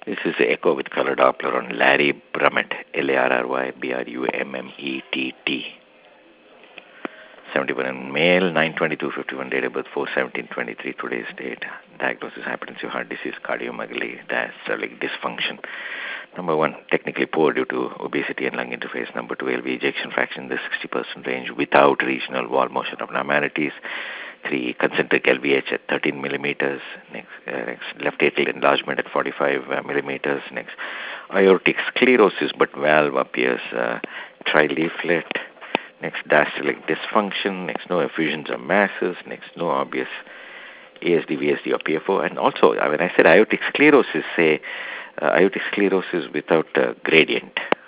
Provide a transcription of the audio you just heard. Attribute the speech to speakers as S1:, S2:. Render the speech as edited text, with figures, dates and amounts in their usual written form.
S1: This is the echo with color Doppler on Larry Brummett, Larry Brummett. 71 male, 9/22/51, date of birth 4/17/23, today's date. Diagnosis: hypertensive heart disease, cardiomegaly, diastolic dysfunction. Number 1, technically poor due to obesity and lung interface. Number 2, LV ejection fraction in the 60% range without regional wall motion abnormalities. 3, concentric LVH at 13 millimeters. Next, left atrial enlargement at 45 millimeters. Next, aortic sclerosis, but valve appears trileaflet. Next, diastolic dysfunction. Next, no effusions or masses. Next, no obvious ASD, VSD, or PFO. And also, when I said aortic sclerosis, say aortic sclerosis without gradient.